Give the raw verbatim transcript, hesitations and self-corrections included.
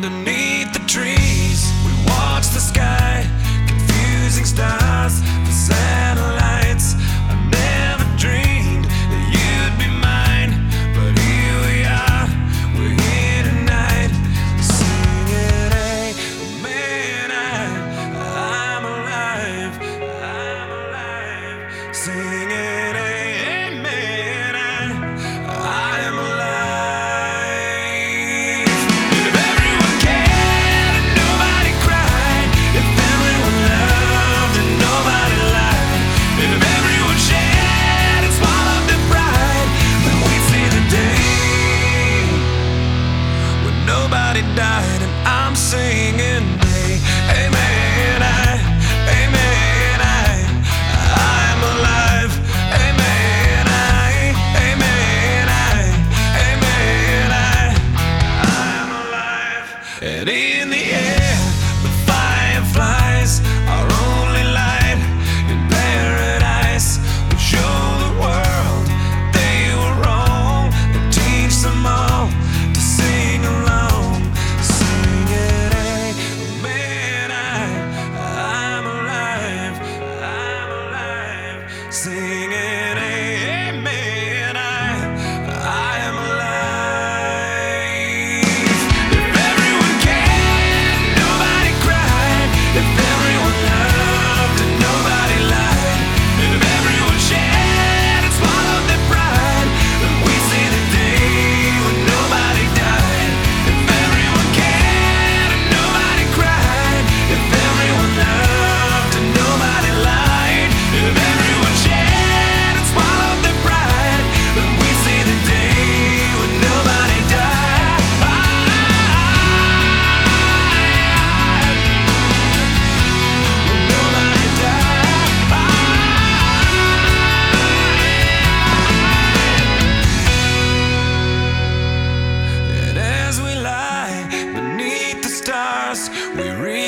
underneath the trees. We watch the sky, confusing stars, the satellites. I never dreamed that you'd be mine, but here we are, we're here tonight, singing, hey, man, I, I'm alive, I'm alive, singing, hey, man, I, I am alive. Nobody died and I'm singing, hey, amen, I, amen, I, I'm alive, amen, I, amen, I, amen, I, I'm alive. And in the air, the fireflies, our only light in paradise. We show the world they were wrong and teach them all to sing along. Singing, amen, I, I am alive. If everyone cared, nobody cried. If everyone loved and nobody lied. If everyone shared and swallowed their pride, then we see the day when nobody died. If everyone cared and nobody cried. If everyone loved and nobody lied. If everyone shared and swallowed their pride, then we see the day when nobody died. When nobody died. And as we lie beneath the stars, we realize